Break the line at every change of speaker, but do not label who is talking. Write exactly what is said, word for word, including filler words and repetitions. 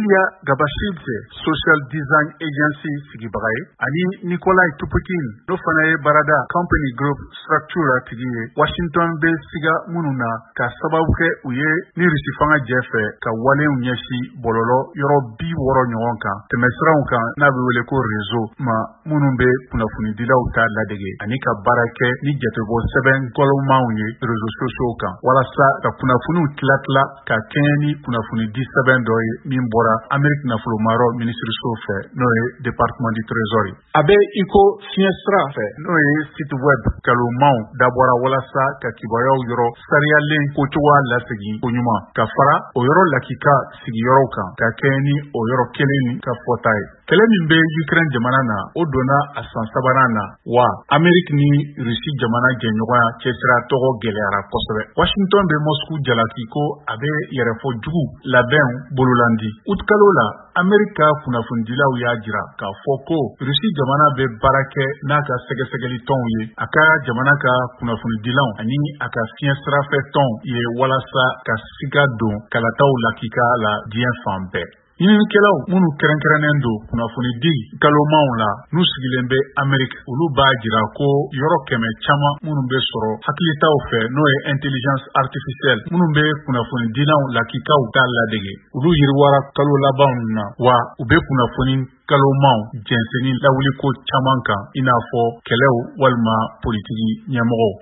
Ilya Gabashidze Social Design Agency sigibaga ye ani Nikolai Tupukin no fana ye barada company group structure tigi ye Washington be siga mununa ka sababu kɛ u ye ni Rusi fanga jɛfɛ ka walenw ɲɛsi bololo yɔrɔ bi wɔɔrɔ ɲɔgɔn kan tɛmɛsiraw kan n'a bɛ wele ko réseau ma munun be kunnafoni dilaw ta ladege ani ka baara kɛ ni jatebɔ sɛbɛn gɔlɔmaw ye réseaux sociaux kan walasa ka kunnafoniw tilatila ka kɛɲɛ ni kunnafoni di sɛbɛn dɔ ye min bɔra Amérique nafolomaro ministeriso fɛ n'o ye département du trésor ye a bɛ iko fiɲɛ sira fɛ n'o ye site web kalumaw dabɔra walasa ka kibaruyaw yɔrɔ sariyalen kocogoya lasegi ko ɲuman ka fara o yɔrɔ lakika sigiyɔrɔw kan ka kɛɲɛ ni o yɔrɔ kelen ni ka fɔta ye kɛlɛ min bɛ Ukraine jamana na o donna a san sabanan na wa Amérique ni Rusi jamana jɛɲɔgɔnya cɛsira tɔgɔ gɛlɛyara kosɛbɛ Washington bɛ Moscou jalaki ko a bɛ yɛrɛfɔ jugu labɛn bololandi utkalo la Amerika kunnafonidilaw y'a jira k'a fɔ ko Rusi jamana bɛ baara kɛ n'a ka sɛgɛsɛgɛli tɔnw ye a ka jamana ka kunnafonidilaw ani a ka fiɲɛ sirafɛ tɔn ye walasa ka siga don kalataw lakika la diɲɛ fan bɛɛ ɲininikɛlaw minnu kɛrɛnkɛrɛnnen don kunnafoni di kalomaw la n'u sigilen bɛ Amérique olu b'a jira ko yɔrɔ kɛmɛ caman minnu bɛ sɔrɔ hakilitaw fɛ n'o ye intelligence artificielle minnu bɛ kunnafoni dilaw lakikaw ta ladege olu yiriwara kalo labanw na wa u bɛ kunnafoni kalomaw jɛnsɛni lawuliko caman kan i n'a fɔ kɛlɛw walima politiki ɲɛmɔgɔw